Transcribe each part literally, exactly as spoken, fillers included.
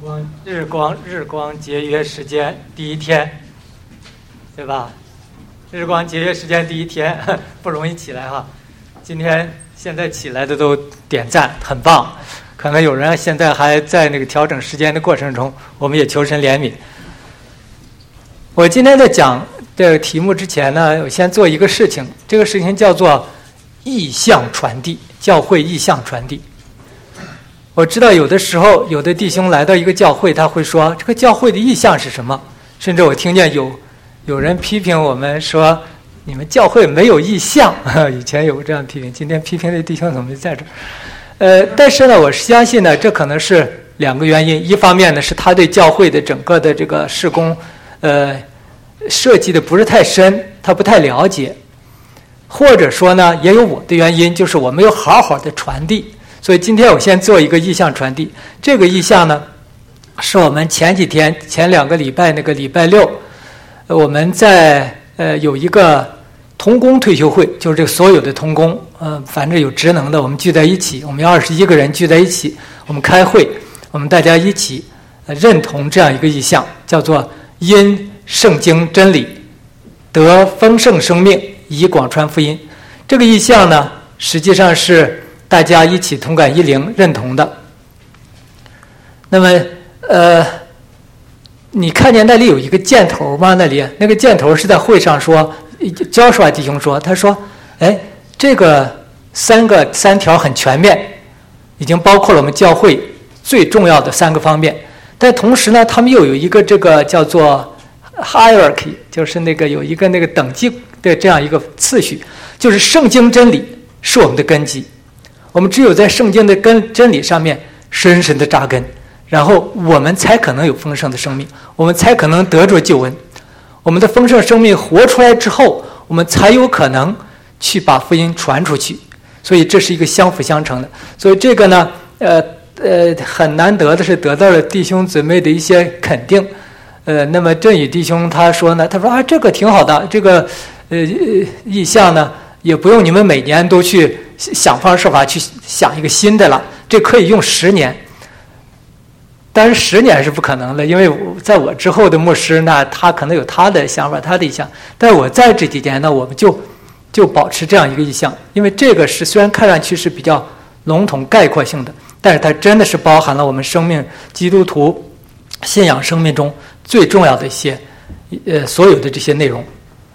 光日光日光节约时间第一天，对吧？日光节约时间第一天不容易起来哈。今天现在起来的都点赞，很棒。可能有人现在还在那个调整时间的过程中，我们也求神怜悯。我今天在讲这个题目之前呢，我先做一个事情，这个事情叫做意象传递，教会意象传递。我知道有的时候有的弟兄来到一个教会，他会说这个教会的意象是什么，甚至我听见有有人批评我们说你们教会没有意象，以前有这样批评，今天批评的弟兄怎么没在这儿？呃，但是呢，我相信呢，这可能是两个原因。一方面呢，是他对教会的整个的这个事工，呃，设计的不是太深，他不太了解；或者说呢，也有我的原因，就是我没有好好的传递。所以今天我先做一个意象传递。这个意象呢，是我们前几天前两个礼拜那个礼拜六，我们在呃有一个同工退休会，就是这个所有的同工，呃，反正有职能的，我们聚在一起，我们有二十一个人聚在一起，我们开会，我们大家一起认同这样一个意象，叫做因圣经真理得丰盛生命，以广传福音。这个意象呢，实际上是大家一起同感一灵认同的。那么呃你看见那里有一个箭头吗？那里那个箭头是在会上说，焦叔弟兄说，他说哎，这个三个三条很全面，已经包括了我们教会最重要的三个方面。但同时呢，他们又有一个这个叫做 hierarchy， 就是那个有一个那个等级的这样一个次序，就是圣经真理是我们的根基，我们只有在圣经的根真理上面深深的扎根，然后我们才可能有丰盛的生命，我们才可能得着救恩。我们的丰盛生命活出来之后，我们才有可能去把福音传出去。所以这是一个相辅相成的。所以这个呢，呃呃，很难得的是得到了弟兄姊妹的一些肯定。呃，那么振宇弟兄他说呢，他说啊，这个挺好的，这个呃意象呢，也不用你们每年都去想方设法去想一个新的了，这可以用十年。但是十年是不可能的，因为在我之后的牧师呢，他可能有他的想法，他的意向。但是我在这几年呢，我们就就保持这样一个意向，因为这个是虽然看上去是比较笼统概括性的，但是它真的是包含了我们生命基督徒信仰生命中最重要的一些呃所有的这些内容。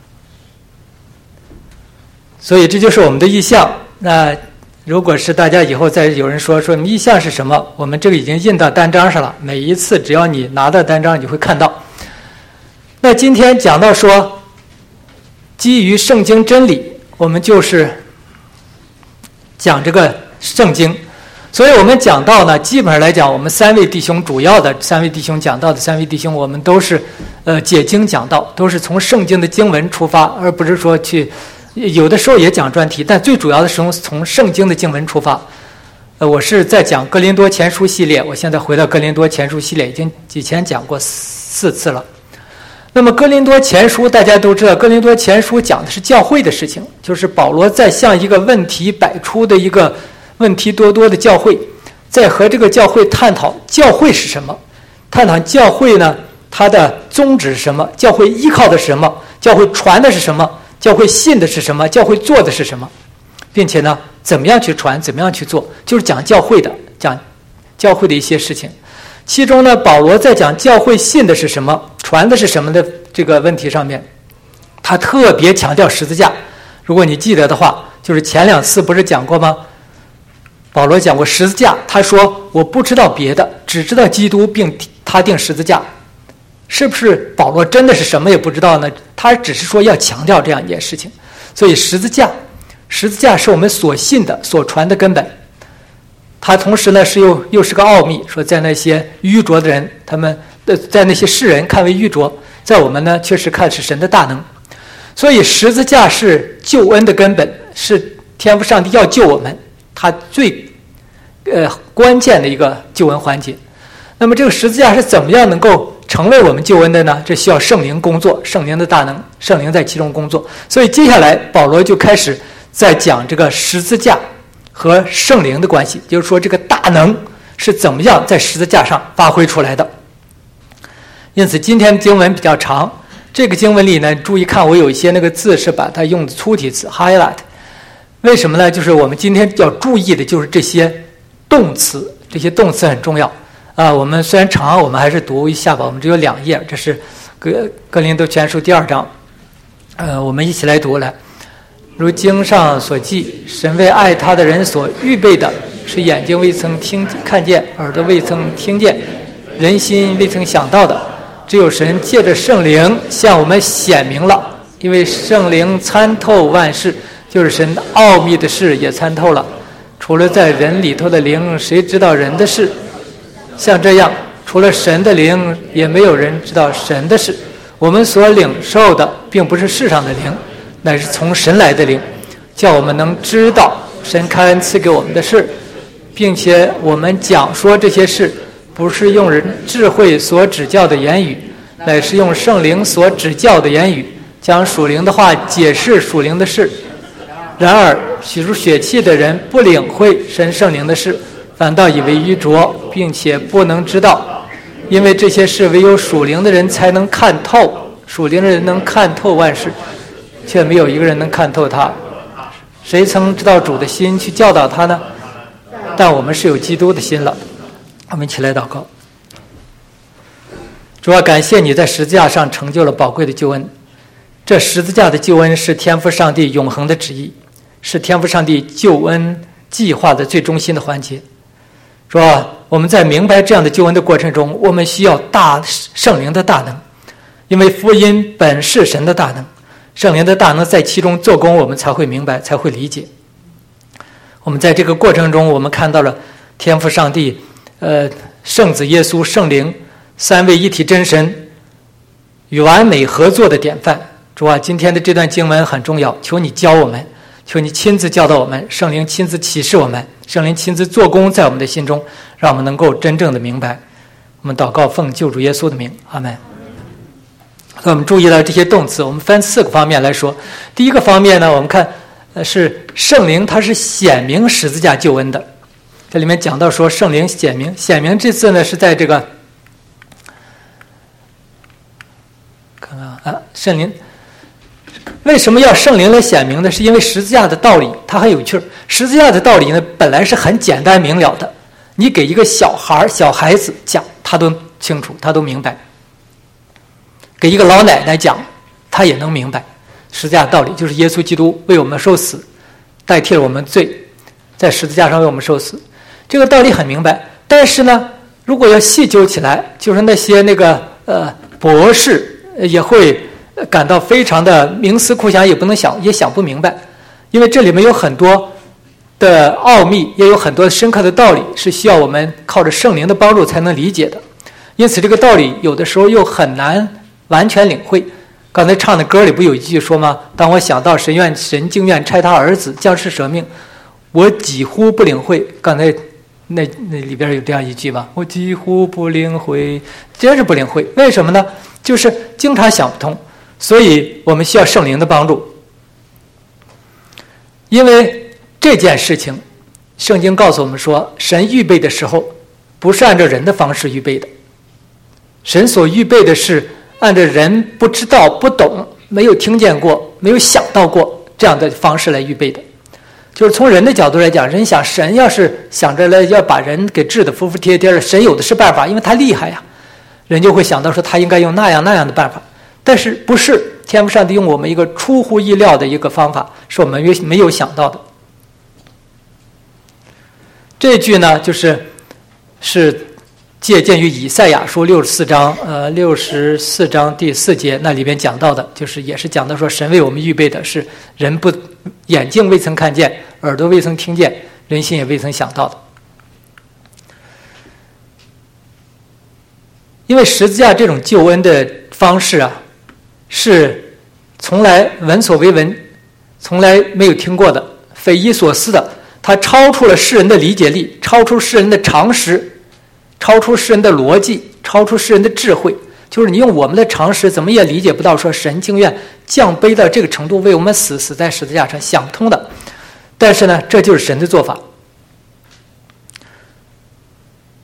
所以这就是我们的意向。那如果是大家以后再有人说说意象是什么，我们这个已经印到单张上了，每一次只要你拿到单张你会看到。那今天讲到说基于圣经真理，我们就是讲这个圣经。所以我们讲到呢，基本上来讲，我们三位弟兄主要的三位弟兄讲到的三位弟兄，我们都是呃解经讲道，都是从圣经的经文出发，而不是说去有的时候也讲专题，但最主要的是从圣经的经文出发。呃，我是在讲哥林多前书系列，我现在回到哥林多前书系列，已经以前讲过四次了。那么哥林多前书大家都知道，哥林多前书讲的是教会的事情，就是保罗在向一个问题百出的一个问题多多的教会，在和这个教会探讨教会是什么，探讨教会呢它的宗旨是什么，教会依靠的是什么，教会传的是什么，教会信的是什么，教会做的是什么，并且呢怎么样去传，怎么样去做，就是讲教会的，讲教会的一些事情。其中呢，保罗在讲教会信的是什么，传的是什么的这个问题上面，他特别强调十字架。如果你记得的话，就是前两次不是讲过吗？保罗讲过十字架，他说我不知道别的，只知道基督并他定十字架。是不是保罗真的是什么也不知道呢？他只是说要强调这样一件事情。所以十字架十字架是我们所信的所传的根本。它同时呢是又又是个奥秘，说在那些愚拙的人，他们在那些世人看为愚拙，在我们呢确实看是神的大能。所以十字架是救恩的根本，是天父上帝要救我们他最呃关键的一个救恩环节。那么这个十字架是怎么样能够成为我们救恩的呢？这需要圣灵工作，圣灵的大能，圣灵在其中工作。所以接下来保罗就开始在讲这个十字架和圣灵的关系，就是说这个大能是怎么样在十字架上发挥出来的。因此今天经文比较长，这个经文里呢，注意看我有一些那个字是把它用的粗体字 highlight， 为什么呢？就是我们今天要注意的就是这些动词，这些动词很重要啊。我们虽然长，我们还是读一下吧，我们只有两页，这是哥哥林多前书第二章，呃，我们一起来读来。如经上所记，神为爱他的人所预备的，是眼睛未曾听看见，耳朵未曾听见，人心未曾想到的，只有神借着圣灵向我们显明了。因为圣灵参透万事，就是神奥秘的事也参透了。除了在人里头的灵，谁知道人的事？像这样，除了神的灵，也没有人知道神的事。我们所领受的并不是世上的灵，乃是从神来的灵，叫我们能知道神开恩赐给我们的事，并且我们讲说这些事，不是用人智慧所指教的言语，乃是用圣灵所指教的言语，将属灵的话解释属灵的事。然而许出血气的人不领会神圣灵的事，反倒以为愚拙，并且不能知道，因为这些事唯有属灵的人才能看透，属灵的人能看透万事，却没有一个人能看透他。谁曾知道主的心去教导他呢？但我们是有基督的心了。我们一起来祷告。主啊，感谢你在十字架上成就了宝贵的救恩。这十字架的救恩是天父上帝永恒的旨意，是天父上帝救恩计划的最中心的环节。主啊，我们在明白这样的救恩的过程中，我们需要大圣灵的大能，因为福音本是神的大能，圣灵的大能在其中做工，我们才会明白，才会理解。我们在这个过程中，我们看到了天父上帝、呃，圣子耶稣、圣灵三位一体真神与完美合作的典范。主啊，今天的这段经文很重要，求你教我们，求你亲自教导我们，圣灵亲自启示我们，圣灵亲自做工在我们的心中，让我们能够真正的明白。我们祷告奉救主耶稣的名，阿们。我们注意到这些动词，我们分四个方面来说。第一个方面呢，我们看呃是圣灵，它是显明十字架救恩的。这里面讲到说圣灵显明，显明这次呢是在这个看看啊，圣灵为什么要圣灵来显明呢？是因为十字架的道理它很有趣。十字架的道理呢本来是很简单明了的，你给一个小孩小孩子讲他都清楚，他都明白，给一个老奶奶讲他也能明白。十字架的道理就是耶稣基督为我们受死，代替了我们罪，在十字架上为我们受死，这个道理很明白。但是呢，如果要细究起来，就是那些那个呃博士也会感到非常的冥思苦想，也不能想也想不明白，因为这里面有很多的奥秘，也有很多深刻的道理，是需要我们靠着圣灵的帮助才能理解的。因此这个道理有的时候又很难完全领会。刚才唱的歌里不有一句说吗？当我想到神愿神竟愿差他儿子将世舍命，我几乎不领会。刚才那那里边有这样一句吧，我几乎不领会，真是不领会。为什么呢？就是经常想不通，所以我们需要圣灵的帮助。因为这件事情，圣经告诉我们说，神预备的时候不是按照人的方式预备的，神所预备的是按照人不知道、不懂、没有听见过、没有想到过这样的方式来预备的。就是从人的角度来讲，人想神要是想着来要把人给治得服服帖帖的，神有的是办法，因为他厉害呀，人就会想到说他应该用那样那样的办法。但是不是天父上帝用我们一个出乎意料的一个方法，是我们没有想到的。这句呢，就是是借鉴于以赛亚书六十四章，呃，六十四章第四节，那里边讲到的，就是也是讲到说，神为我们预备的是人不眼睛未曾看见，耳朵未曾听见，人心也未曾想到的。因为十字架这种救恩的方式啊，是从来闻所未闻，从来没有听过的，匪夷所思的，它超出了世人的理解力，超出世人的常识，超出世人的逻辑，超出世人的智慧。就是你用我们的常识怎么也理解不到说神情愿降卑到这个程度为我们死，死在十字架上，想不通的。但是呢，这就是神的做法。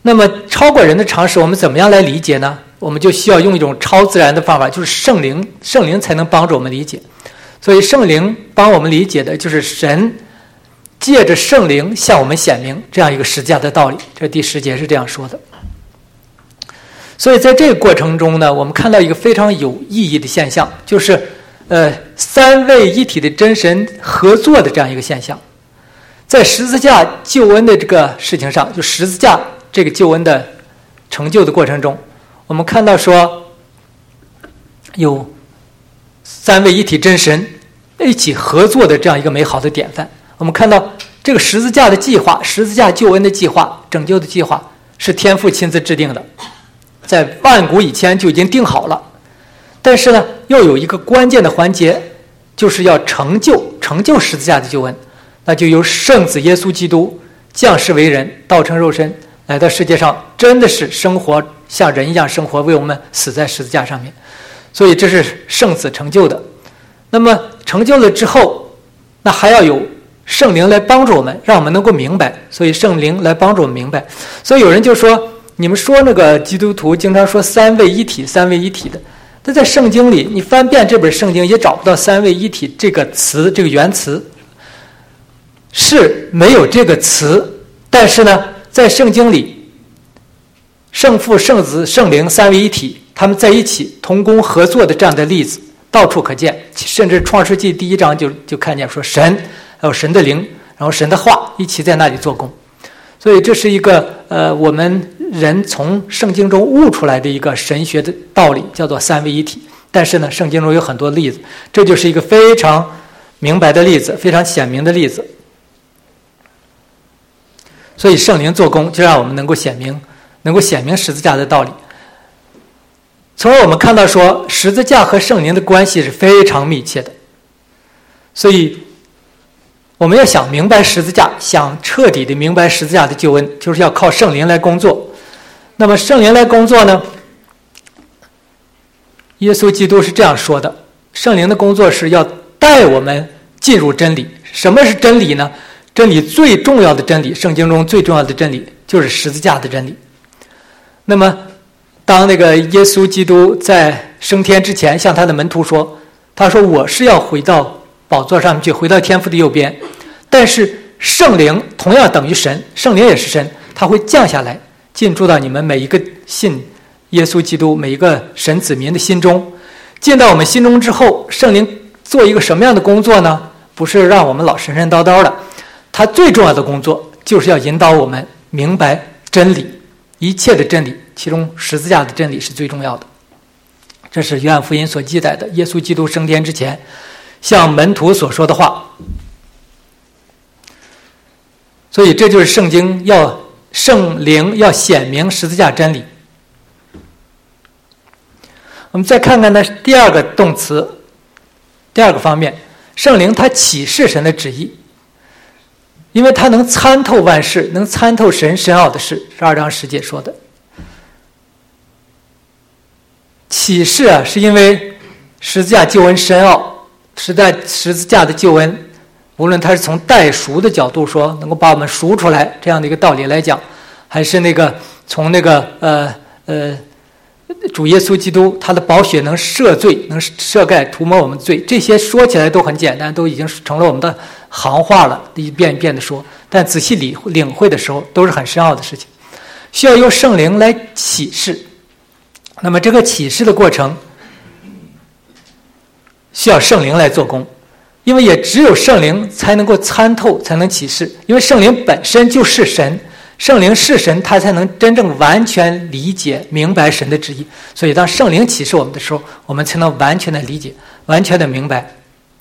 那么超过人的常识，我们怎么样来理解呢？我们就需要用一种超自然的方法，就是圣灵，圣灵才能帮助我们理解。所以圣灵帮我们理解的就是神借着圣灵向我们显明这样一个十字架的道理。这第十节是这样说的。所以在这个过程中呢，我们看到一个非常有意义的现象，就是呃三位一体的真神合作的这样一个现象。在十字架救恩的这个事情上，就十字架这个救恩的成就的过程中，我们看到说有三位一体真神一起合作的这样一个美好的典范。我们看到这个十字架的计划，十字架救恩的计划，拯救的计划是天父亲自制定的，在万古以前就已经定好了。但是呢，又有一个关键的环节，就是要成就成就十字架的救恩，那就由圣子耶稣基督降世为人，道成肉身，来到世界上，真的是生活像人一样生活，为我们死在十字架上面。所以这是圣子成就的。那么成就了之后，那还要有圣灵来帮助我们，让我们能够明白。所以圣灵来帮助我们明白。所以有人就说，你们说那个基督徒经常说三位一体三位一体的，但在圣经里你翻遍这本圣经也找不到三位一体这个词，这个原词是没有这个词。但是呢，在圣经里圣父圣子圣灵三位一体，他们在一起同工合作的这样的例子到处可见。甚至创世纪第一章就就看见说神还有神的灵，然后神的话一起在那里做工。所以这是一个呃我们人从圣经中悟出来的一个神学的道理，叫做三位一体。但是呢，圣经中有很多例子，这就是一个非常明白的例子，非常显明的例子。所以圣灵做工，就让我们能够显明能够显明十字架的道理。从而我们看到说，十字架和圣灵的关系是非常密切的。所以我们要想明白十字架，想彻底的明白十字架的救恩，就是要靠圣灵来工作。那么圣灵来工作呢，耶稣基督是这样说的，圣灵的工作是要带我们进入真理。什么是真理呢？真理最重要的真理，圣经中最重要的真理就是十字架的真理。那么当那个耶稣基督在升天之前向他的门徒说，他说我是要回到宝座上面去，回到天父的右边，但是圣灵同样等于神，圣灵也是神，他会降下来进驻到你们每一个信耶稣基督每一个神子民的心中。进到我们心中之后，圣灵做一个什么样的工作呢？不是让我们老神神叨叨的，他最重要的工作就是要引导我们明白真理，一切的真理，其中十字架的真理是最重要的。这是约翰福音所记载的耶稣基督升天之前向门徒所说的话。所以这就是圣经要圣灵要显明十字架真理。我们再看看呢第二个动词，第二个方面，圣灵他启示神的旨意，因为他能参透万事，能参透神深奥的事，是二章十节说的。启示啊，是因为十字架救恩深奥，实在十字架的救恩，无论他是从代赎的角度说，能够把我们赎出来这样的一个道理来讲，还是那个从那个呃呃主耶稣基督他的宝血能赦罪，能赦盖涂抹我们罪，这些说起来都很简单，都已经成了我们的行话了，一遍一遍的说，但仔细理领会的时候都是很深奥的事情，需要由圣灵来启示。那么这个启示的过程需要圣灵来做工，因为也只有圣灵才能够参透，才能启示，因为圣灵本身就是神，圣灵是神，他才能真正完全理解明白神的旨意。所以当圣灵启示我们的时候，我们才能完全的理解，完全的明白。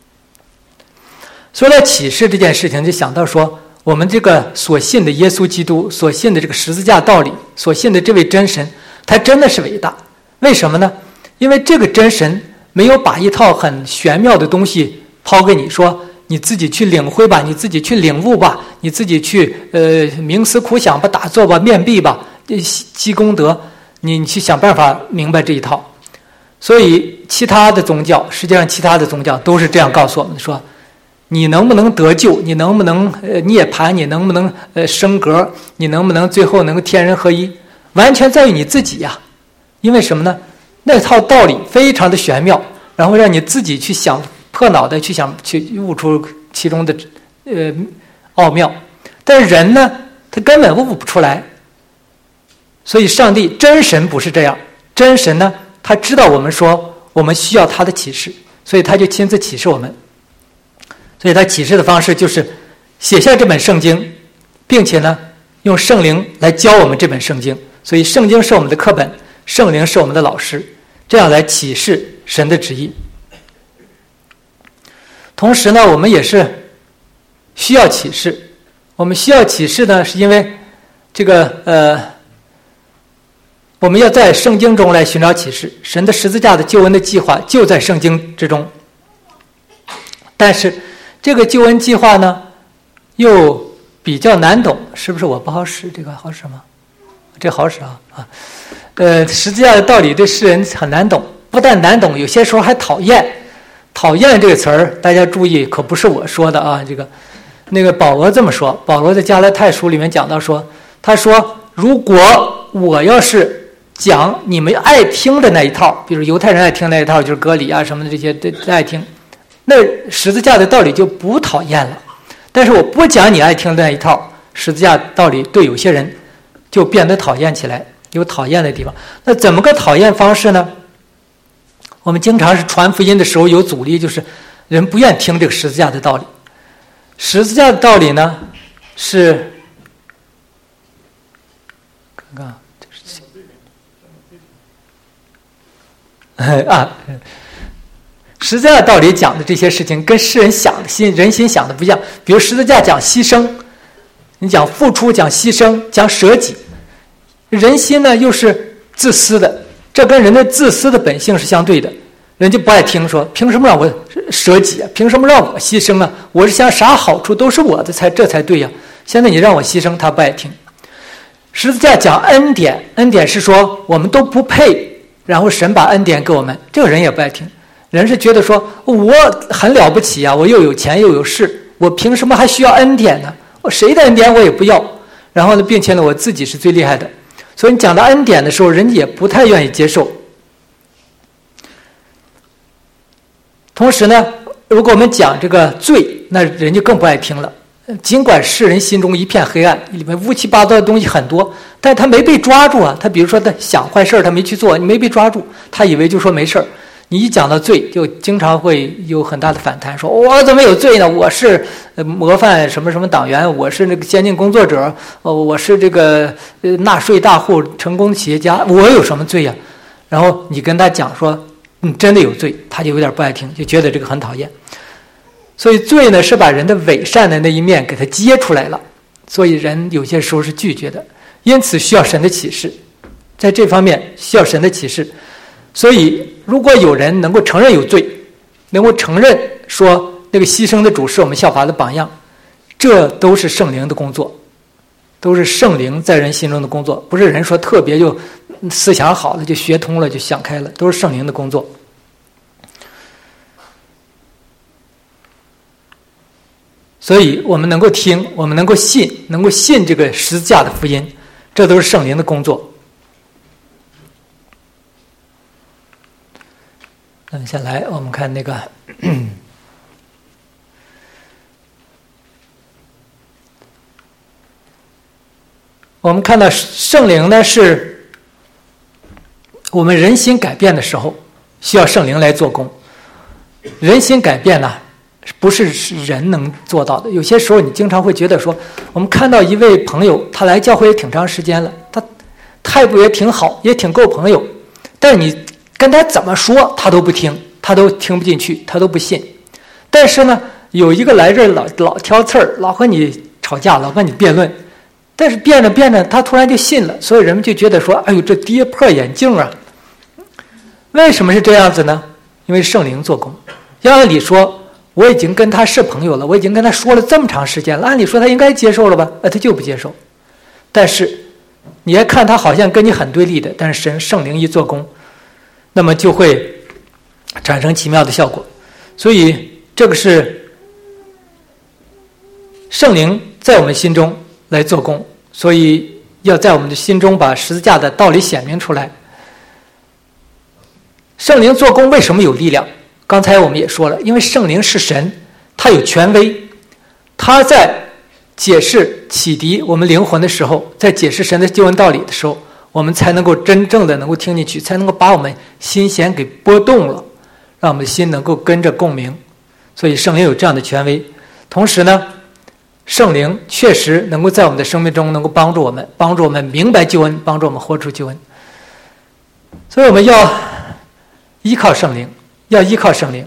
说到启示这件事情，就想到说我们这个所信的耶稣基督，所信的这个十字架道理，所信的这位真神，他真的是伟大。为什么呢？因为这个真神没有把一套很玄妙的东西抛给你，说你自己去领会吧，你自己去领悟吧，你自己去呃冥思苦想吧，打坐吧，面壁吧，积功德，你你去想办法明白这一套。所以其他的宗教，实际上其他的宗教都是这样告诉我们说， 你能不能得救，你能不能呃涅槃，你能不能呃升格，你能不能最后能够天人合一，完全在于你自己呀。因为什么呢？那套道理非常的玄妙，然后让你自己去想，破脑袋去想，去悟出其中的呃奥妙。但是人呢，他根本悟不出来。所以上帝真神不是这样，真神呢，他知道我们说我们需要他的启示，所以他就亲自启示我们。所以他启示的方式就是写下这本圣经，并且呢用圣灵来教我们这本圣经。所以圣经是我们的课本，圣灵是我们的老师，这样来启示神的旨意。同时呢，我们也是需要启示。我们需要启示呢，是因为这个呃，我们要在圣经中来寻找启示。神的十字架的救恩的计划就在圣经之中，但是这个救恩计划呢，又比较难懂，是不是？我不好使这个好使吗？这好使啊啊！呃，十字架的道理对世人很难懂，不但难懂，有些时候还讨厌。讨厌这个词儿，大家注意，可不是我说的啊。这个，那个保罗这么说，保罗在加拉太书里面讲到说，他说，如果我要是讲你们爱听的那一套，比如犹太人爱听那一套，就是割礼啊什么的这些都爱听，那十字架的道理就不讨厌了。但是我不讲你爱听的那一套，十字架道理对有些人就变得讨厌起来，有讨厌的地方。那怎么个讨厌方式呢？我们经常是传福音的时候有阻力，就是人不愿听这个十字架的道理。十字架的道理呢，是看看啊，十字架的道理讲的这些事情跟世人想的心人心想的不一样。比如十字架讲牺牲，你讲付出，讲牺牲，讲舍己，人心呢又是自私的，这跟人的自私的本性是相对的。人就不爱听，说凭什么让我舍己啊？凭什么让我牺牲啊？我是想啥好处都是我的才这才对呀、啊。现在你让我牺牲，他不爱听。十字架讲恩典，恩典是说我们都不配，然后神把恩典给我们，这个人也不爱听。人是觉得说我很了不起啊，我又有钱又有势，我凭什么还需要恩典呢？我谁的恩典我也不要。然后呢，并且呢，我自己是最厉害的。所以你讲到恩典的时候，人也不太愿意接受。同时呢，如果我们讲这个罪，那人就更不爱听了。尽管世人心中一片黑暗，里面乌七八糟的东西很多，但他没被抓住啊。他比如说他想坏事，他没去做，你没被抓住，他以为就说没事。你一讲到罪，就经常会有很大的反弹，说我怎么有罪呢？我是模范什么什么党员，我是那个先进工作者，我是这个纳税大户、成功企业家，我有什么罪呀、啊？然后你跟他讲说你真的有罪，他就有点不爱听，就觉得这个很讨厌。所以罪呢，是把人的伪善的那一面给他揭出来了，所以人有些时候是拒绝的，因此需要神的启示，在这方面需要神的启示。所以如果有人能够承认有罪，能够承认说那个牺牲的主是我们效法的榜样，这都是圣灵的工作，都是圣灵在人心中的工作，不是人说特别就思想好了就学通了就想开了，都是圣灵的工作。所以我们能够听，我们能够信，能够信这个十字架的福音，这都是圣灵的工作。那么下来我们看那个我们看到圣灵呢，是我们人心改变的时候需要圣灵来做工。人心改变呢，不是人能做到的。有些时候你经常会觉得说，我们看到一位朋友，他来教会也挺长时间了，他态度也挺好，也挺够朋友，但你跟他怎么说他都不听，他都听不进去，他都不信。但是呢，有一个来这老老挑刺儿，老和你吵架，老和你辩论，但是辩着辩着他突然就信了，所以人们就觉得说，哎呦，这跌破眼镜啊。为什么是这样子呢？因为圣灵做工。要按理说我已经跟他是朋友了，我已经跟他说了这么长时间了，按理说他应该接受了吧，呃，他就不接受。但是你还看他好像跟你很对立的，但是神圣灵一做工，那么就会产生奇妙的效果。所以这个是圣灵在我们心中来做工，所以要在我们的心中把十字架的道理显明出来。圣灵做工为什么有力量？刚才我们也说了，因为圣灵是神，他有权威，他在解释启迪我们灵魂的时候，在解释神的救恩道理的时候，我们才能够真正的能够听进去，才能够把我们心弦给拨动了，让我们的心能够跟着共鸣。所以圣灵有这样的权威。同时呢，圣灵确实能够在我们的生命中能够帮助我们，帮助我们明白救恩，帮助我们活出救恩。所以我们要依靠圣灵，要依靠圣灵。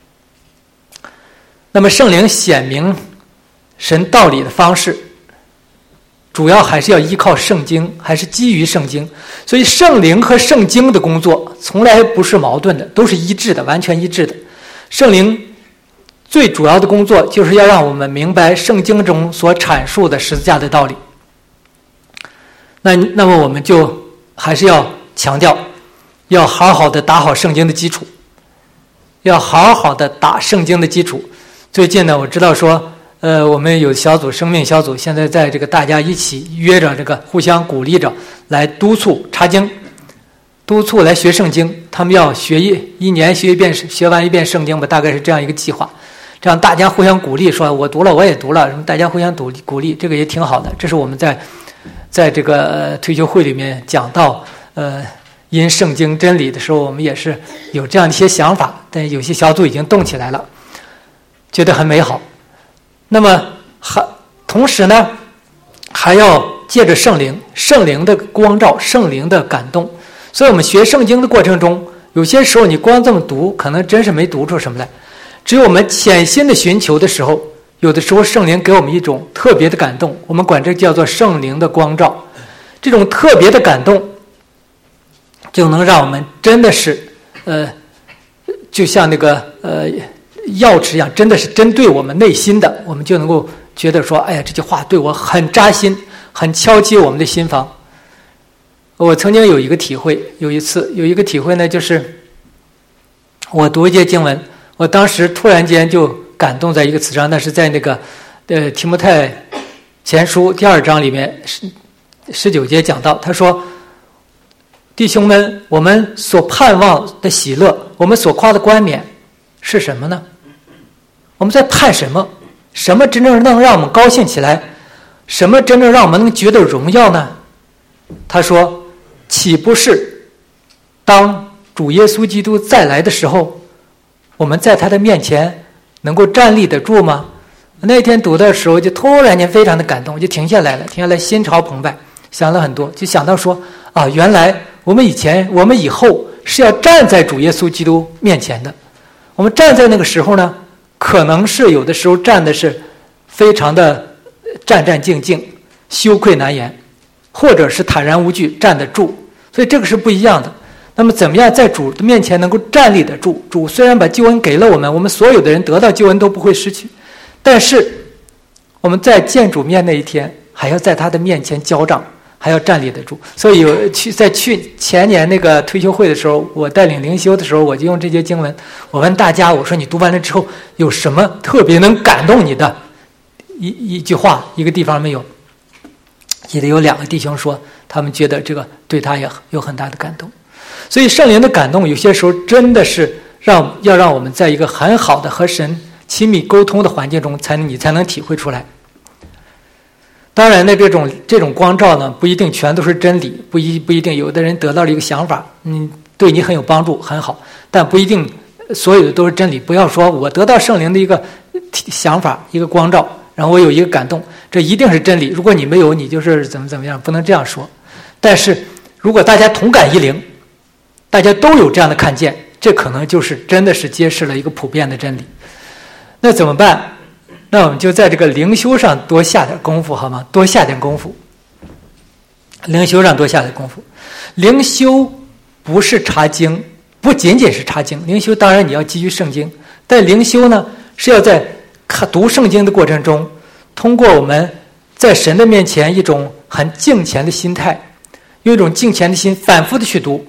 那么圣灵显明神道理的方式，主要还是要依靠圣经，还是基于圣经。所以圣灵和圣经的工作从来不是矛盾的，都是一致的，完全一致的。圣灵最主要的工作就是要让我们明白圣经中所阐述的十字架的道理。那那么我们就还是要强调，要好好的打好圣经的基础，要好好的打圣经的基础。最近呢，我知道说呃，我们有小组，生命小组，现在在这个大家一起约着这个互相鼓励着来督促查经，督促来学圣经。他们要学一一年学一遍，学完一遍圣经吧，大概是这样一个计划。这样大家互相鼓励，说我读了我也读了，什么大家互相鼓励鼓励，这个也挺好的。这是我们在在这个、呃、退休会里面讲到呃因圣经真理的时候，我们也是有这样一些想法，但有些小组已经动起来了，觉得很美好。那么还同时呢，还要借着圣灵，圣灵的光照，圣灵的感动。所以我们学圣经的过程中，有些时候你光这么读，可能真是没读出什么来。只有我们潜心的寻求的时候，有的时候圣灵给我们一种特别的感动，我们管这叫做圣灵的光照。这种特别的感动，就能让我们真的是，呃，就像那个呃。钥匙一样，真的是针对我们内心的，我们就能够觉得说，哎呀，这句话对我很扎心，很敲击我们的心房。我曾经有一个体会，有一次有一个体会呢，就是我读一节经文，我当时突然间就感动在一个词上，那是在那个呃提摩太前书第二章里面十十九节讲到，他说，弟兄们，我们所盼望的喜乐，我们所夸的冠冕是什么呢？我们在盼什么？什么真正能让我们高兴起来？什么真正让我们能觉得荣耀呢？他说，岂不是当主耶稣基督再来的时候，我们在他的面前能够站立得住吗？那天读的时候就突然间非常的感动，就停下来了，停下来心潮澎湃，想了很多，就想到说啊，原来我们以前我们以后是要站在主耶稣基督面前的。我们站在那个时候呢，可能是有的时候站的是非常的战战兢兢，羞愧难言，或者是坦然无惧，站得住。所以这个是不一样的。那么怎么样在主的面前能够站立得住？主虽然把救恩给了我们，我们所有的人得到救恩都不会失去，但是我们在见主面那一天，还要在他的面前交账，还要站立得住。所以有去在去前年那个退休会的时候，我带领灵修的时候，我就用这些经文，我问大家，我说你读完了之后有什么特别能感动你的一一句话，一个地方没有？记得有两个弟兄说，他们觉得这个对他也有很大的感动。所以圣灵的感动有些时候真的是让要让我们在一个很好的和神亲密沟通的环境中，才能你才能体会出来。当然呢，这种这种光照呢，不一定全都是真理，不一不一定，有的人得到了一个想法，嗯，对你很有帮助，很好，但不一定所有的都是真理。不要说我得到圣灵的一个想法，一个光照，然后我有一个感动，这一定是真理。如果你没有，你就是怎么怎么样，不能这样说。但是如果大家同感一灵，大家都有这样的看见，这可能就是真的是揭示了一个普遍的真理。那怎么办？那我们就在这个灵修上多下点功夫，好吗？多下点功夫。灵修上多下点功夫。灵修不是查经，不仅仅是查经。灵修当然你要基于圣经，但灵修呢是要在看读圣经的过程中，通过我们在神的面前一种很敬虔的心态，用一种敬虔的心反复的去读，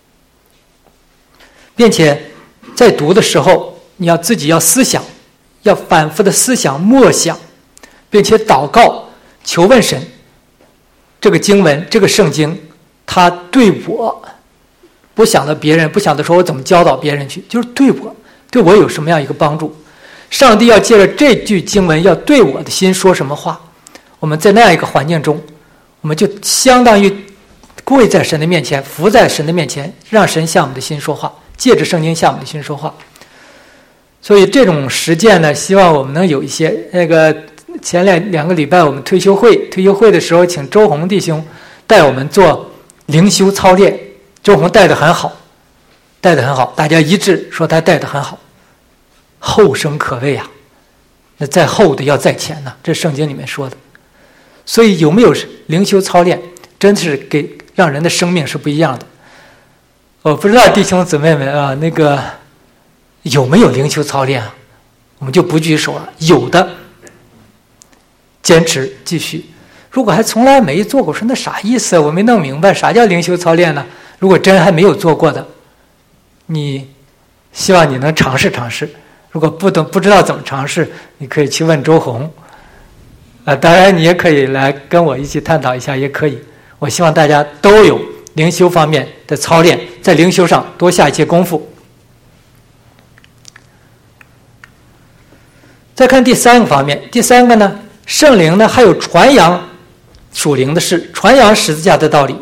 并且在读的时候，你要自己要思想，要反复的思想默想， 并且祷告求问神，这个经文这个圣经它对我不想到别人，不想着说我怎么教导别人去，就是对我对我有什么样一个帮助。上帝要借着这句经文要对我的心说什么话，我们在那样一个环境中，我们就相当于跪在神的面前，伏在神的面前，让神向我们的心说话，借着圣经向我们的心说话。所以这种实践呢，希望我们能有一些。那个前两两个礼拜我们退休会退休会的时候，请周红弟兄带我们做灵修操练，周红带得很好，带得很好，大家一致说他带得很好，后生可畏啊，那在后的要在前呢，这圣经里面说的。所以有没有灵修操练，真是给让人的生命是不一样的。我不知道弟兄姊妹们啊，那个有没有灵修操练啊？我们就不举手了。有的坚持继续，如果还从来没做过，说那啥意思？我没弄明白啥叫灵修操练呢？如果真还没有做过的，你希望你能尝试尝试。如果不懂不知道怎么尝试，你可以去问周红。啊，当然你也可以来跟我一起探讨一下，也可以。我希望大家都有灵修方面的操练，在灵修上多下一些功夫。再看第三个方面，第三个呢，圣灵呢还有传扬属灵的事，传扬十字架的道理。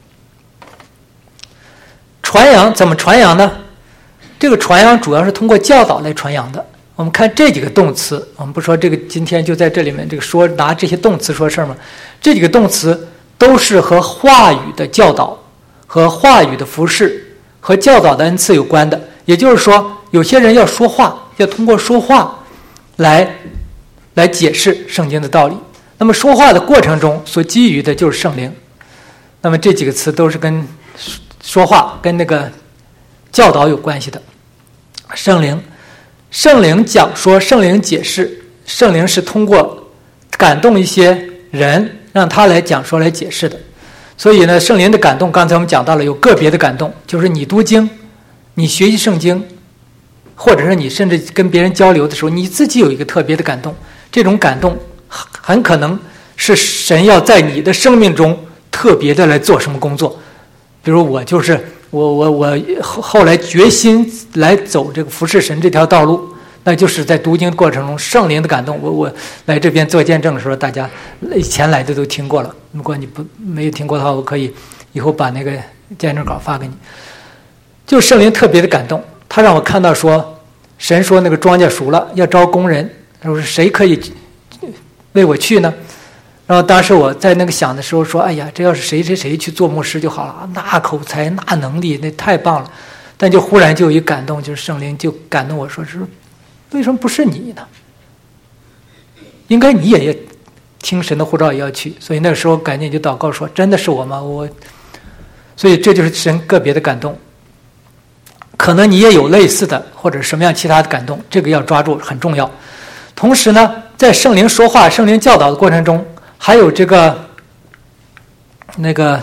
传扬怎么传扬呢？这个传扬主要是通过教导来传扬的。我们看这几个动词，我们不说这个今天就在这里面这个说拿这些动词说事儿吗？这几个动词都是和话语的教导、和话语的服事、和教导的恩赐有关的。也就是说，有些人要说话，要通过说话来来解释圣经的道理。那么说话的过程中所基于的就是圣灵。那么这几个词都是跟说话、跟那个教导有关系的。圣灵。圣灵讲说，圣灵解释，圣灵是通过感动一些人，让他来讲说来解释的。所以呢，圣灵的感动，刚才我们讲到了有个别的感动，就是你读经，你学习圣经，或者是你甚至跟别人交流的时候，你自己有一个特别的感动，这种感动很可能是神要在你的生命中特别的来做什么工作。比如我就是我我我后来决心来走这个服侍神这条道路，那就是在读经过程中圣灵的感动。我我来这边做见证的时候，大家以前来的都听过了，如果你不没有听过的话，我可以以后把那个见证稿发给你。就圣灵特别的感动，他让我看到说，神说那个庄稼熟了，要招工人，说谁可以为我去呢？然后当时我在那个想的时候说，哎呀，这要是谁谁谁去做牧师就好了，那口才那能力那太棒了。但就忽然就有一感动，就是圣灵就感动我说，是为什么不是你呢？应该你也听神的呼召也要去。所以那个时候赶紧就祷告说，真的是我吗？我所以这就是神个别的感动。可能你也有类似的或者什么样其他的感动，这个要抓住很重要。同时呢，在圣灵说话、圣灵教导的过程中，还有这个那个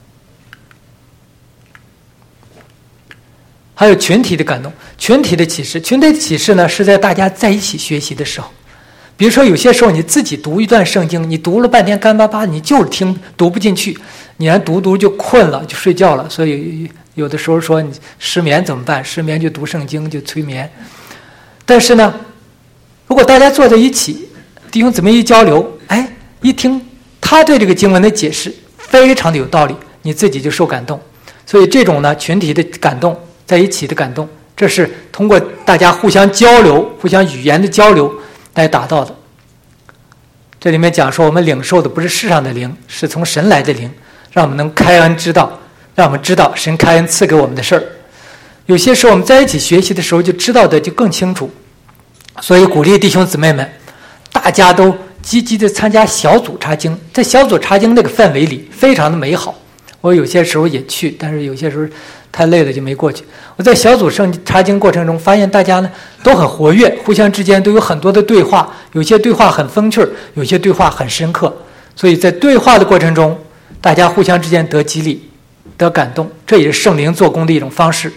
还有群体的感动，群体的启示。群体的启示呢，是在大家在一起学习的时候。比如说有些时候你自己读一段圣经，你读了半天干巴巴，你就是听读不进去，你还读读就困了，就睡觉了。所以有的时候说你失眠怎么办？失眠就读圣经，就催眠。但是呢，如果大家坐在一起，弟兄姊妹一交流，哎，一听他对这个经文的解释非常的有道理，你自己就受感动。所以这种呢，群体的感动，在一起的感动，这是通过大家互相交流、互相语言的交流来达到的。这里面讲说，我们领受的不是世上的灵，是从神来的灵，让我们能开恩知道，让我们知道神开恩赐给我们的事儿。有些时候我们在一起学习的时候，就知道的就更清楚。所以鼓励弟兄姊妹们，大家都积极的参加小组查经，在小组查经那个氛围里非常的美好。我有些时候也去，但是有些时候太累了就没过去。我在小组圣查经过程中发现大家呢都很活跃，互相之间都有很多的对话，有些对话很风趣，有些对话很深刻。所以在对话的过程中，大家互相之间得激励、得感动，这也是圣灵做工的一种方式。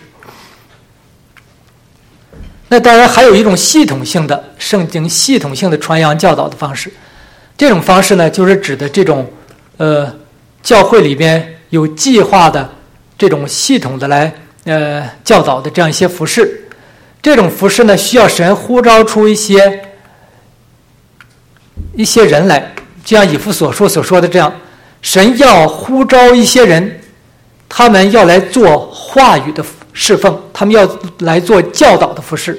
那当然还有一种系统性的圣经系统性的传扬教导的方式， 这种方式呢，就是指的这种呃教会里边有计划的这种系统的来呃教导的这样一些服事。这种服事呢，需要神呼召出一些一些人来，就像以弗所书所说的这样，神要呼召一些人，他们要来做话语的侍奉，他们要来做教导的服事。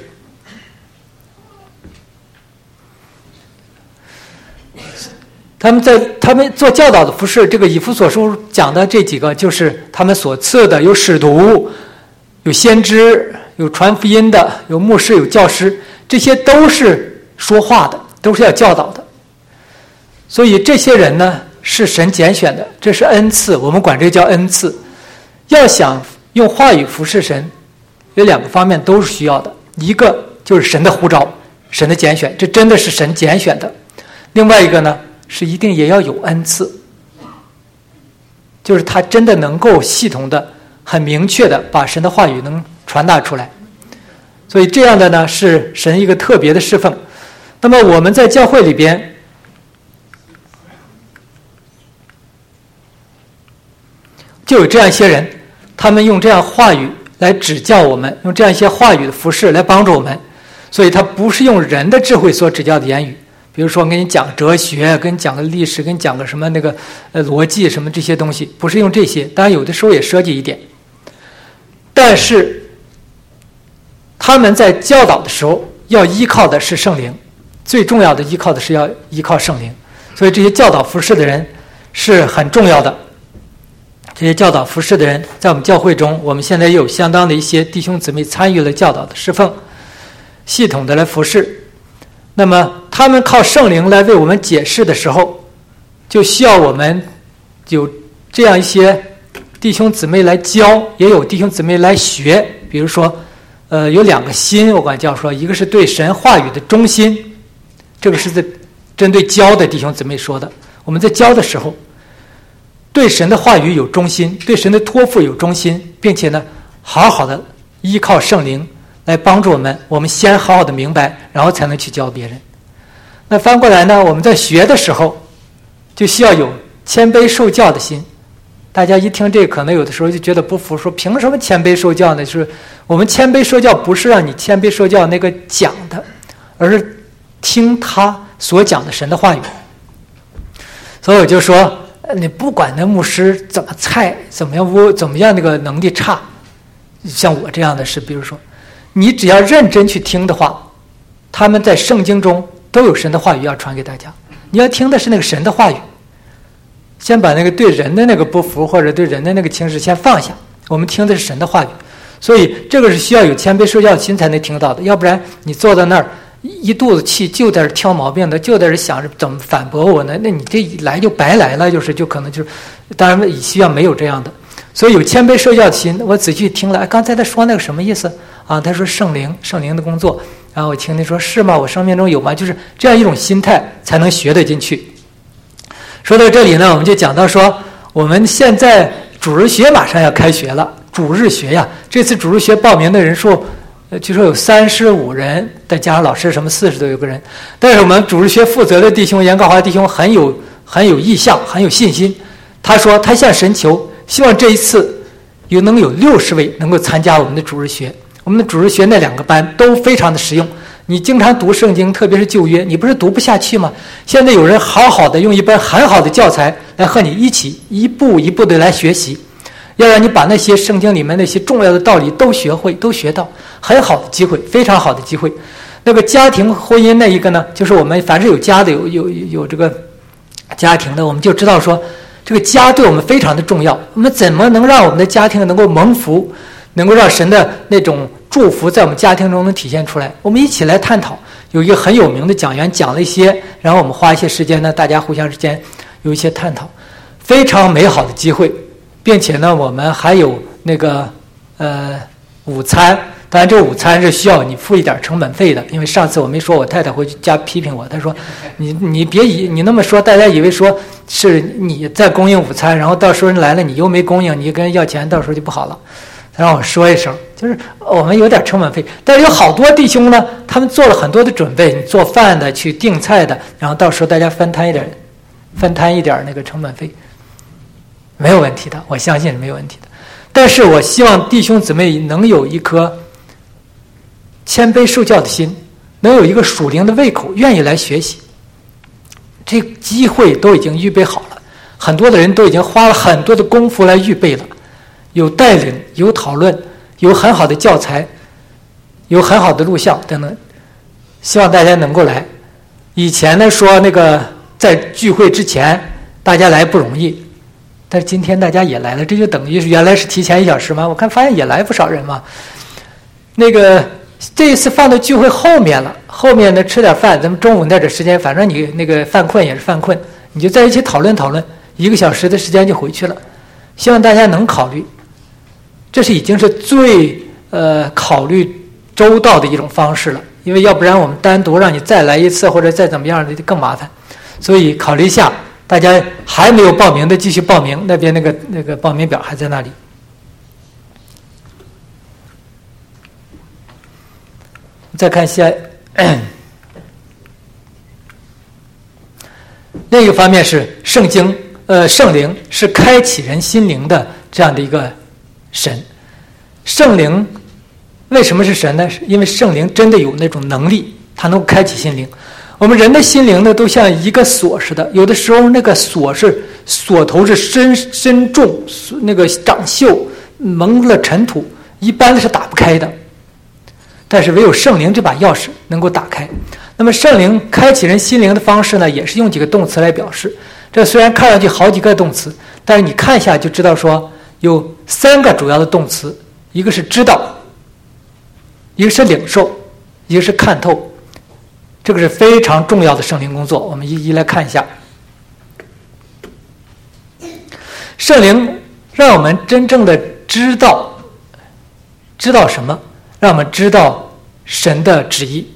他们在他们做教导的服事，这个以弗所书讲的这几个，就是他们所赐的，有使徒，有先知，有传福音的，有牧师，有教师，这些都是说话的，都是要教导的。所以这些人呢，是神拣选的，这是恩赐，我们管这个叫恩赐。要想用话语服侍神，有两个方面都是需要的，一个就是神的呼召，神的拣选，这真的是神拣选的。另外一个呢，是一定也要有恩赐，就是他真的能够系统的、很明确的把神的话语能传达出来。所以这样的呢，是神一个特别的侍奉。那么我们在教会里边就有这样一些人，他们用这样话语来指教我们，用这样一些话语的服事来帮助我们。所以他不是用人的智慧所指教的言语，比如说跟你讲哲学，跟你讲个历史，跟你讲个什么那个呃逻辑什么这些东西，不是用这些，当然有的时候也涉及一点。但是他们在教导的时候要依靠的是圣灵，最重要的依靠的是要依靠圣灵。所以这些教导服事的人是很重要的。这些教导服事的人，在我们教会中，我们现在也有相当的一些弟兄姊妹参与了教导的侍奉，系统的来服事。那么他们靠圣灵来为我们解释的时候，就需要我们有这样一些弟兄姊妹来教，也有弟兄姊妹来学。比如说呃，有两个心，我管教说，一个是对神话语的忠心，这个是在针对教的弟兄姊妹说的。我们在教的时候，对神的话语有忠心，对神的托付有忠心，并且呢，好好的依靠圣灵来帮助我们，我们先好好的明白，然后才能去教别人。那翻过来呢，我们在学的时候就需要有谦卑受教的心。大家一听这个，可能有的时候就觉得不服，说凭什么谦卑受教呢？就是我们谦卑受教不是让你谦卑受教那个讲的，而是听他所讲的神的话语。所以我就说，你不管那牧师怎么菜，怎么样我怎么样那个能力差，像我这样的是，比如说你只要认真去听的话，他们在圣经中都有神的话语要传给大家。你要听的是那个神的话语，先把那个对人的那个不服或者对人的那个轻视先放下，我们听的是神的话语。所以这个是需要有谦卑受教的心才能听到的，要不然你坐在那儿一肚子气，就在这挑毛病的，就在这想着怎么反驳我呢？那你这一来就白来了，就是就可能就是，当然希望没有这样的。所以有谦卑受教的心，我仔细听了，哎，刚才他说那个什么意思啊？他说圣灵，圣灵的工作，然后我听他说是吗？我生命中有吗？就是这样一种心态才能学得进去。说到这里呢，我们就讲到说，我们现在主日学马上要开学了，主日学呀，这次主日学报名的人数。呃，据说有三十五人，再加上老师什么四十多有个人。但是我们主日学负责的弟兄严高华弟兄很有很有意向，很有信心。他说他向神求，希望这一次有能有六十位能够参加我们的主日学。我们的主日学那两个班都非常的实用。你经常读圣经，特别是旧约，你不是读不下去吗？现在有人好好的用一本很好的教材来和你一起一步一步的来学习。要让你把那些圣经里面那些重要的道理都学会，都学到，很好的机会，非常好的机会。那个家庭婚姻那一个呢，就是我们凡是有家的，有有有这个家庭的，我们就知道说，这个家对我们非常的重要。我们怎么能让我们的家庭能够蒙福，能够让神的那种祝福在我们家庭中能体现出来？我们一起来探讨。有一个很有名的讲员讲了一些，然后我们花一些时间呢，大家互相之间有一些探讨，非常美好的机会。并且呢，我们还有那个呃午餐，当然这个午餐是需要你付一点成本费的，因为上次我没说，我太太回去家批评我，她说你你别以你那么说，大家以为说是你在供应午餐，然后到时候人来了你又没供应，你跟人要钱，到时候就不好了。她让我说一声，就是我们有点成本费，但是有好多弟兄呢，他他们做了很多的准备，你做饭的，去订菜的，然后到时候大家分摊一点，分摊一点那个成本费，没有问题的，我相信是没有问题的。但是我希望弟兄姊妹能有一颗谦卑受教的心，能有一个属灵的胃口，愿意来学习。这个机会都已经预备好了，很多的人都已经花了很多的功夫来预备了，有带领，有讨论，有很好的教材，有很好的录像等等，希望大家能够来。以前呢说那个在聚会之前大家来不容易，但是今天大家也来了，这就等于是原来是提前一小时嘛，我看发现也来不少人嘛。那个这一次放到聚会后面了，后面呢吃点饭，咱们中午那点时间，反正你那个犯困也是犯困，你就在一起讨论讨论，一个小时的时间就回去了。希望大家能考虑，这是已经是最呃考虑周到的一种方式了，因为要不然我们单独让你再来一次或者再怎么样的更麻烦，所以考虑一下，大家还没有报名的继续报名，那边那个那个报名表还在那里。再看下另一个方面是圣经，呃，圣灵是开启人心灵的这样的一个神。圣灵为什么是神呢？因为圣灵真的有那种能力，它能够开启心灵。我们人的心灵呢，都像一个锁似的，有的时候那个锁是锁头是深深重，那个长锈蒙了尘土，一般的是打不开的。但是唯有圣灵这把钥匙能够打开。那么圣灵开启人心灵的方式呢，也是用几个动词来表示。这虽然看上去好几个动词，但是你看一下就知道说有三个主要的动词，一个是知道，一个是领受，一个是看透。这个是非常重要的圣灵工作，我们一一来看一下。圣灵让我们真正的知道，知道什么？让我们知道神的旨意。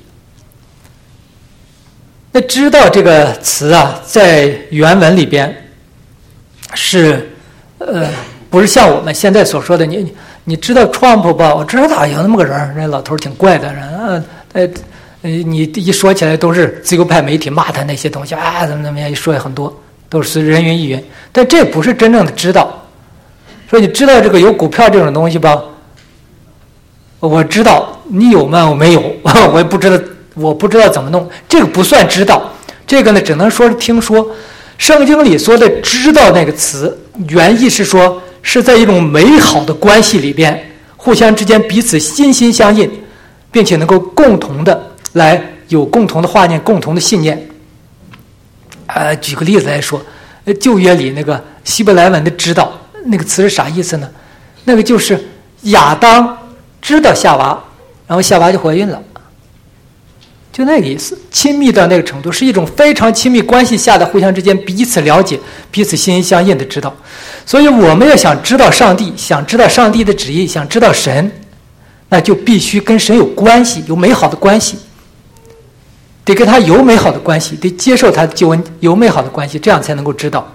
那知道这个词啊，在原文里边是呃，不是像我们现在所说的，你你知道 Trump 吧？我知道有那么个人，那老头挺怪的人啊，呃呃，你一说起来都是自由派媒体骂他那些东西啊，怎么怎么样，一说也很多，都是人云亦云。但这不是真正的知道。说你知道这个有股票这种东西吧？我知道，你有吗？我没有，我也不知道，我不知道怎么弄，这个不算知道，这个呢只能说是听说。圣经里说的知道那个词，原意是说是在一种美好的关系里边，互相之间彼此心心相印，并且能够共同的来有共同的画面，共同的信念。呃，举个例子来说，旧约里那个希伯来文的知道那个词是啥意思呢？那个就是亚当知道夏娃，然后夏娃就怀孕了，就那个意思。亲密到那个程度，是一种非常亲密关系下的互相之间彼此了解，彼此心心相印的知道。所以我们要想知道上帝，想知道上帝的旨意，想知道神，那就必须跟神有关系，有美好的关系，得跟他有美好的关系，得接受他的救恩，有美好的关系，这样才能够知道。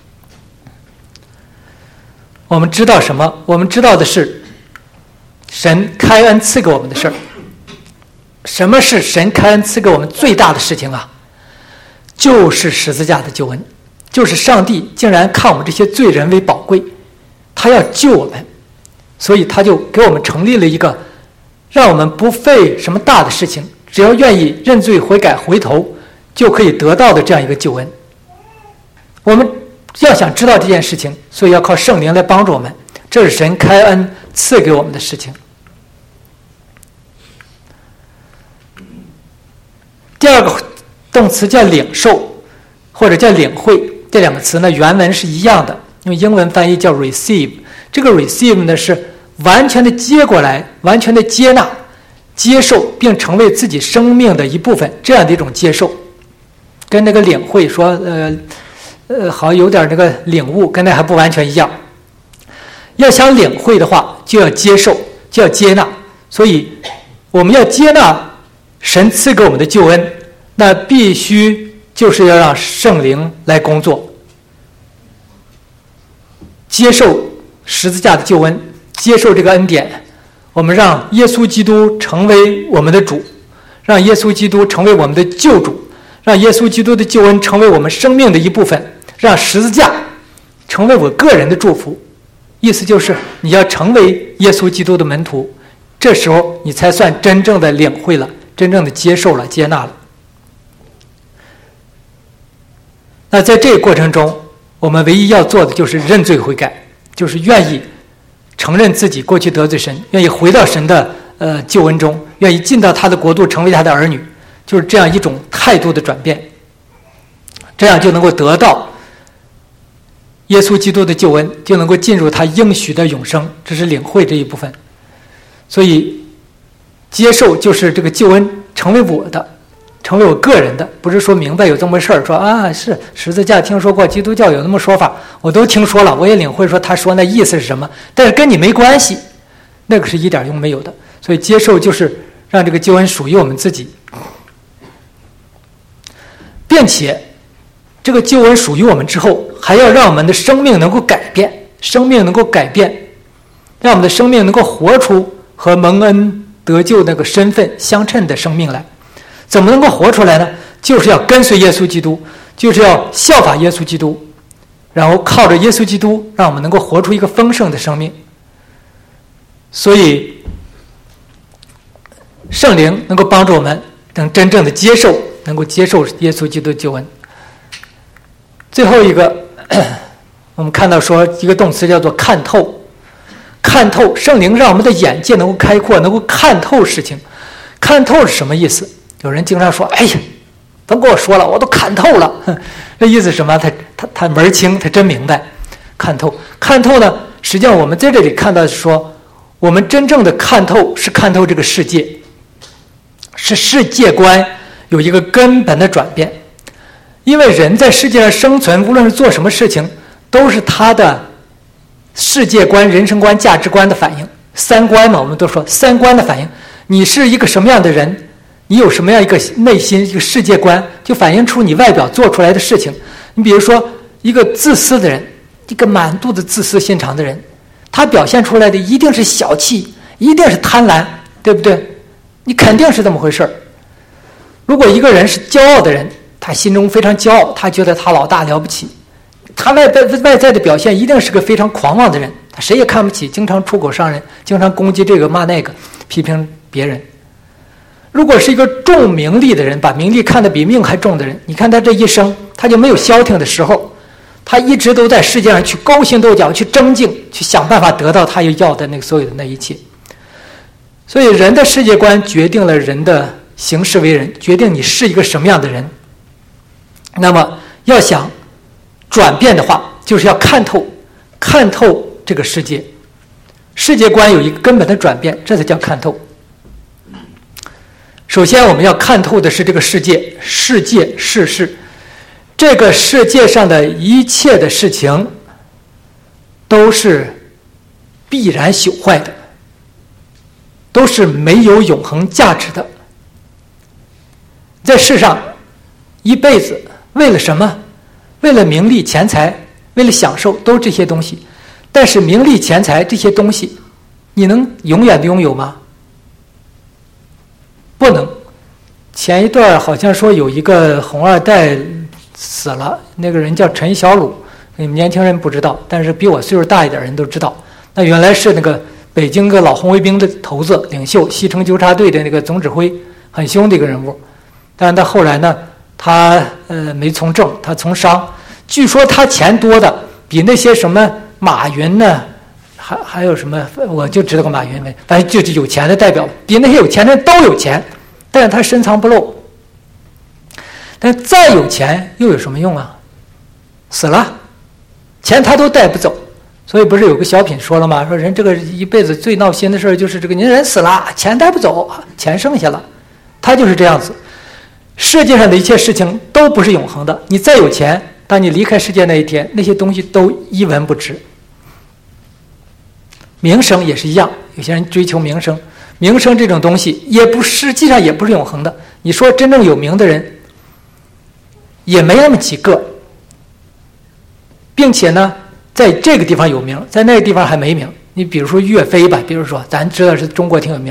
我们知道什么？我们知道的是神开恩赐给我们的事儿。什么是神开恩赐给我们最大的事情啊？就是十字架的救恩，就是上帝竟然看我们这些罪人为宝贵，他要救我们，所以他就给我们成立了一个让我们不费什么大的事情，只要愿意认罪悔改回头就可以得到的这样一个救恩。我们要想知道这件事情，所以要靠圣灵来帮助我们，这是神开恩赐给我们的事情。第二个动词叫领受或者叫领会，这两个词呢原文是一样的，用英文翻译叫 receive。 这个 receive 呢是完全的接过来，完全的接纳接受，并成为自己生命的一部分，这样的一种接受。跟那个领会说呃呃好有点那个领悟，跟那还不完全一样。要想领会的话，就要接受，就要接纳。所以我们要接纳神赐给我们的救恩，那必须就是要让圣灵来工作，接受十字架的救恩，接受这个恩典。我们让耶稣基督成为我们的主， 让耶稣基督成为我们的救主，让耶稣基督的救恩成为我们生命的一部分，让十字架成为我个人的祝福。意思就是你要成为耶稣基督的门徒，这时候你才算真正的领会了，真正的接受了，接纳了。那在这个过程中，我们唯一要做的就是认罪悔改，就是愿意承认自己过去得罪神，愿意回到神的呃救恩中，愿意进到他的国度，成为他的儿女，就是这样一种态度的转变，这样就能够得到耶稣基督的救恩，就能够进入他应许的永生，这是领会这一部分。所以接受就是这个救恩成为我的，成为我个人的，不是说明白有这么事儿，说啊是十字架听说过，基督教有那么说法，我都听说了，我也领会说他说那意思是什么，但是跟你没关系，那个是一点用没有的。所以接受就是让这个救恩属于我们自己，并且这个救恩属于我们之后，还要让我们的生命能够改变，生命能够改变，让我们的生命能够活出和蒙恩得救那个身份相称的生命来。怎么能够活出来呢？就是要跟随耶稣基督，就是要效法耶稣基督，然后靠着耶稣基督让我们能够活出一个丰盛的生命。所以圣灵能够帮助我们能真正的接受，能够接受耶稣基督的救恩。最后一个我们看到说一个动词叫做看透，看透，圣灵让我们的眼界能够开阔，能够看透事情。看透是什么意思？有人经常说，哎呀，甭跟我说了，我都看透了。这意思是什么？他他他门清，他真明白。看透，看透呢，实际上我们在这里看到是说，我们真正的看透是看透这个世界，是世界观有一个根本的转变。因为人在世界上生存，无论是做什么事情，都是他的世界观、人生观、价值观的反应。三观嘛，我们都说三观的反应。你是一个什么样的人，你有什么样一个内心一个世界观，就反映出你外表做出来的事情。你比如说一个自私的人，一个满肚子自私心肠的人，他表现出来的一定是小气，一定是贪婪，对不对？你肯定是这么回事儿。如果一个人是骄傲的人，他心中非常骄傲，他觉得他老大了不起，他外在外在的表现一定是个非常狂妄的人，他谁也看不起，经常出口伤人，经常攻击这个骂那个，批评别人。如果是一个重名利的人，把名利看得比命还重的人，你看他这一生他就没有消停的时候，他一直都在世界上去勾心斗角，去争竞，去想办法得到他要的那个所有的那一切。所以人的世界观决定了人的行事为人，决定你是一个什么样的人。那么要想转变的话，就是要看透看透这个世界，世界观有一个根本的转变，这才叫看透。首先我们要看透的是这个世界，世界世事，这个世界上的一切的事情都是必然朽坏的，都是没有永恒价值的。在世上一辈子为了什么？为了名利钱财，为了享受，都这些东西。但是名利钱财这些东西你能永远的拥有吗？不能。前一段好像说有一个红二代死了，那个人叫陈小鲁，你们年轻人不知道，但是比我岁数大一点人都知道。那原来是那个北京个老红卫兵的头子领袖，西城纠察队的那个总指挥，很凶的一个人物。但是他后来呢，他呃没从政，他从商。据说他钱多的比那些什么马云呢，还还有什么，我就知道个马云没，反正就是有钱的代表，比那些有钱的人都有钱，但是他深藏不露。但再有钱又有什么用啊？死了，钱他都带不走。所以不是有个小品说了吗？说人这个一辈子最闹心的事就是这个，您人死了，钱带不走，钱剩下了，他就是这样子。世界上的一切事情都不是永恒的，你再有钱，当你离开世界那一天，那些东西都一文不值。名声也是一样，有些人追求名声，名声这种东西也不实际上也不是永恒的。你说真正有名的人也没那么几个，并且呢在这个地方有名，在那个地方还没名。你比如说岳飞吧，比如说咱知道是中国挺有名，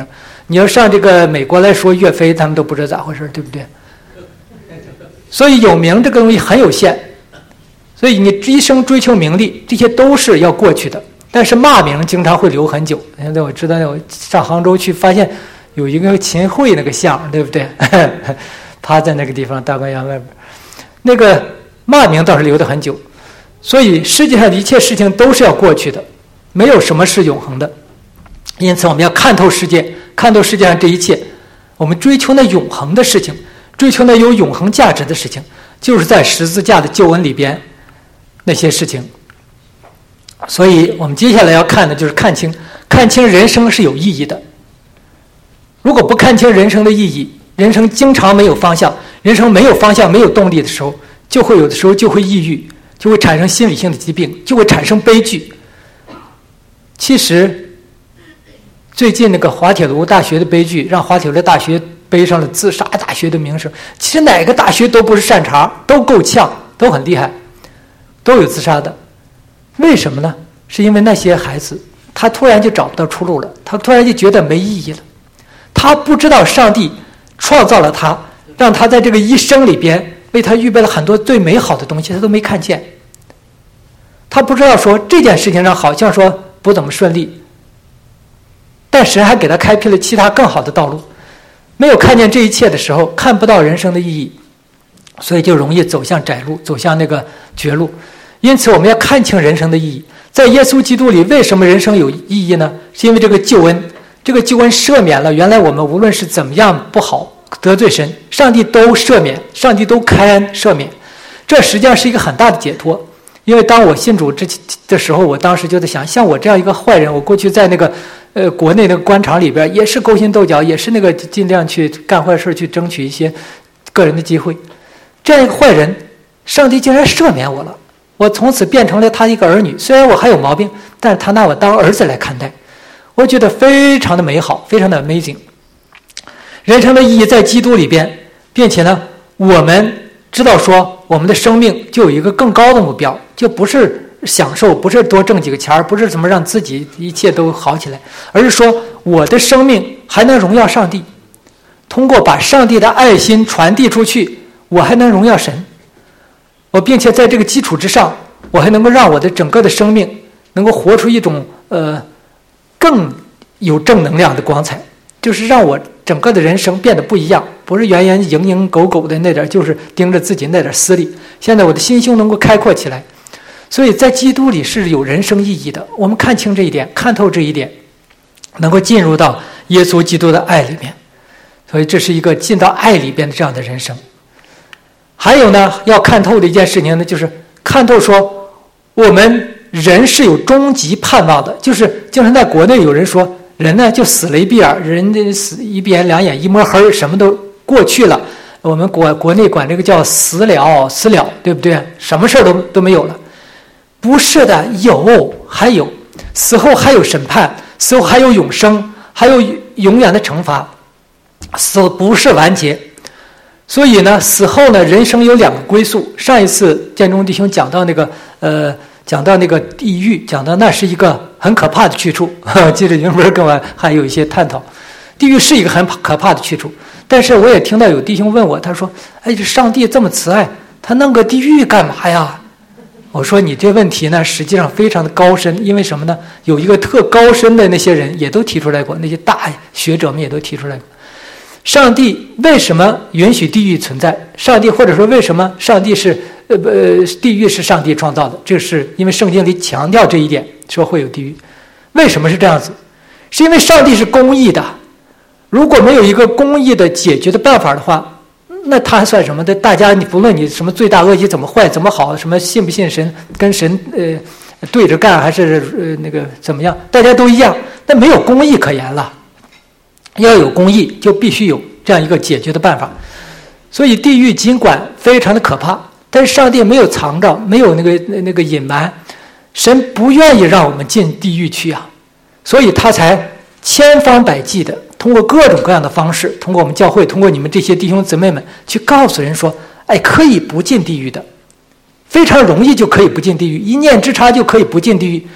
你要上这个美国来说岳飞，他们都不知道咋回事，对不对？所以有名这个东西很有限，所以你一生追求名利，这些都是要过去的。但是骂名经常会留很久。现在我知道，我上杭州去发现有一个秦桧那个像，对不对？趴在那个地方大观园外边，那个骂名倒是留得很久。所以世界上的一切事情都是要过去的，没有什么是永恒的。因此我们要看透世界，看透世界上这一切，我们追求那永恒的事情，追求那有永恒价值的事情，就是在十字架的救恩里边那些事情。所以我们接下来要看的就是看清看清人生是有意义的。如果不看清人生的意义，人生经常没有方向，人生没有方向没有动力的时候，就会有的时候就会抑郁，就会产生心理性的疾病，就会产生悲剧。其实最近那个滑铁卢大学的悲剧，让滑铁卢大学背上了自杀大学的名声。其实哪个大学都不是善茬，都够呛，都很厉害，都有自杀的。为什么呢？是因为那些孩子他突然就找不到出路了，他突然就觉得没意义了。他不知道上帝创造了他，让他在这个一生里边为他预备了很多最美好的东西，他都没看见。他不知道说这件事情上好像说不怎么顺利，但神还给他开辟了其他更好的道路。没有看见这一切的时候，看不到人生的意义，所以就容易走向窄路，走向那个绝路。因此我们要看清人生的意义。在耶稣基督里，为什么人生有意义呢？是因为这个救恩，这个救恩赦免了原来我们无论是怎么样不好得罪神，上帝都赦免，上帝都开恩赦免。这实际上是一个很大的解脱。因为当我信主之的时候，我当时就在想，像我这样一个坏人，我过去在那个呃国内那个官场里边也是勾心斗角，也是那个尽量去干坏事，去争取一些个人的机会。这样一个坏人，上帝竟然赦免我了，我从此变成了他一个儿女。虽然我还有毛病，但是他拿我当儿子来看待，我觉得非常的美好，非常的 amazing。 人生的意义在基督里边，并且呢我们知道说我们的生命就有一个更高的目标，就不是享受，不是多挣几个钱，不是怎么让自己一切都好起来，而是说我的生命还能荣耀上帝，通过把上帝的爱心传递出去，我还能荣耀神。我并且在这个基础之上，我还能够让我的整个的生命能够活出一种呃更有正能量的光彩，就是让我整个的人生变得不一样，不是原原蝇营狗狗的那点，就是盯着自己那点私利。现在我的心胸能够开阔起来，所以在基督里是有人生意义的。我们看清这一点，看透这一点，能够进入到耶稣基督的爱里面，所以这是一个进到爱里边的这样的人生。还有呢，要看透的一件事情呢，就是看透说我们人是有终极盼望的。就是经常在国内有人说人呢就死了一闭眼，人死一闭眼两眼一摸黑，什么都过去了。我们国国内管这个叫死了死了，对不对？什么事都都没有了。不是的，有，还有死后还有审判，死后还有永生，还有永远的惩罚。死不是完结。所以呢，死后呢，人生有两个归宿。上一次建中弟兄讲到那个呃，讲到那个地狱，讲到那是一个很可怕的去处。记者云波跟我还有一些探讨，地狱是一个很可怕的去处。但是我也听到有弟兄问我，他说：“哎，这上帝这么慈爱，他弄个地狱干嘛呀？”我说：“你这问题呢，实际上非常的高深。因为什么呢？有一个特高深的那些人也都提出来过，那些大学者们也都提出来过。上帝为什么允许地狱存在？上帝或者说为什么上帝是呃呃地狱是上帝创造的？这是因为圣经里强调这一点，说会有地狱。为什么是这样子？是因为上帝是公义的。如果没有一个公义的解决的办法的话，那他还算什么的？大家你不论你什么罪大恶极怎么坏怎么好，什么信不信神，跟神呃对着干还是呃那个怎么样，大家都一样，那没有公义可言了。要有公义，就必须有这样一个解决的办法。所以地狱尽管非常的可怕，但是上帝没有藏着，没有那个那个隐瞒，神不愿意让我们进地狱去啊，所以他才千方百计的通过各种各样的方式，通过我们教会，通过你们这些弟兄姊妹们去告诉人说，哎，可以不进地狱的，非常容易就可以不进地狱，一念之差就可以不进地狱。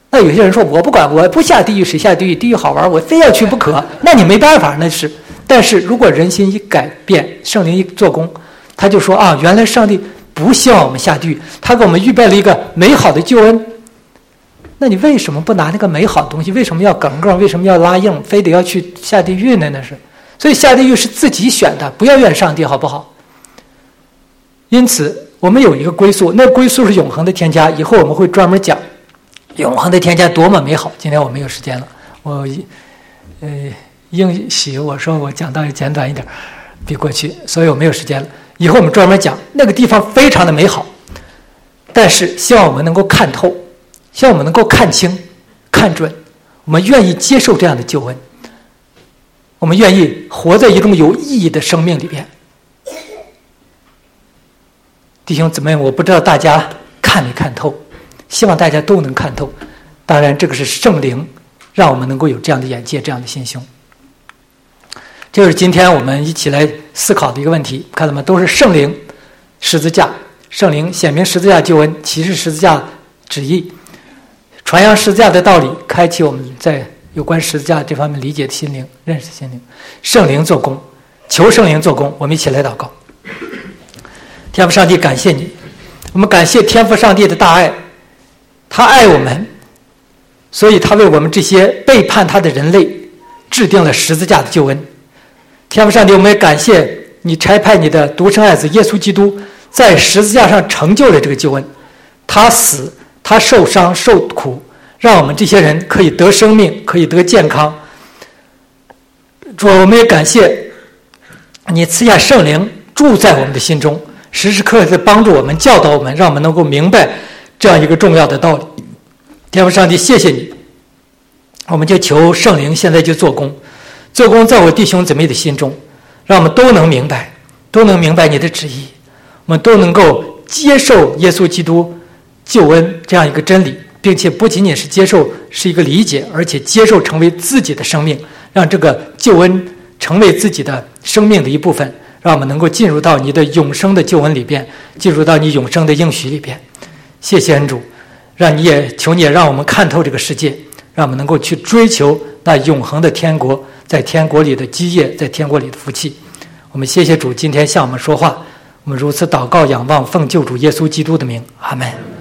那有些人说我不管，我不下地狱谁下地狱？地狱好玩，我非要去不可。那你没办法，那是。但是如果人心一改变，圣灵一做工，他就说啊，原来上帝不希望我们下地狱，他给我们预备了一个美好的救恩。那你为什么不拿那个美好的东西？为什么要梗梗？为什么要拉硬？非得要去下地狱呢？那是。所以下地狱是自己选的，不要怨上帝，好不好？因此我们有一个归宿，那归宿是永恒的添加，以后我们会专门讲永恒的添加多么美好。今天我没有时间了，我呃应许我说我讲到要简短一点比过去，所以我没有时间了。以后我们专门讲那个地方非常的美好，但是希望我们能够看透，希望我们能够看清看准，我们愿意接受这样的救恩，我们愿意活在一种有意义的生命里边。弟兄姊妹，我不知道大家看没看透，希望大家都能看透。当然这个是圣灵让我们能够有这样的眼界，这样的心胸。这就是今天我们一起来思考的一个问题，看到吗？都是圣灵十字架，圣灵显明十字架救恩，启示十字架旨意，传扬十字架的道理，开启我们在有关十字架这方面理解的心灵，认识心灵。圣灵做工，求圣灵做工。我们一起来祷告。天父上帝，感谢你，我们感谢天父上帝的大爱，他爱我们，所以他为我们这些背叛他的人类制定了十字架的救恩。天父上帝，我们也感谢你差派你的独生爱子耶稣基督在十字架上成就了这个救恩，他死，他受伤受苦，让我们这些人可以得生命，可以得健康。主，我们也感谢你赐下圣灵住在我们的心中，时时刻刻地帮助我们，教导我们，让我们能够明白这样一个重要的道理。天父上帝，谢谢你，我们就求圣灵现在就做工，做工在我弟兄姊妹的心中，让我们都能明白，都能明白你的旨意，我们都能够接受耶稣基督救恩这样一个真理，并且不仅仅是接受是一个理解，而且接受成为自己的生命，让这个救恩成为自己的生命的一部分，让我们能够进入到你的永生的救恩里边，进入到你永生的应许里边。谢谢恩主，让你也求你也让我们看透这个世界，让我们能够去追求那永恒的天国，在天国里的基业，在天国里的福气。我们谢谢主今天向我们说话，我们如此祷告仰望，奉救主耶稣基督的名，阿们。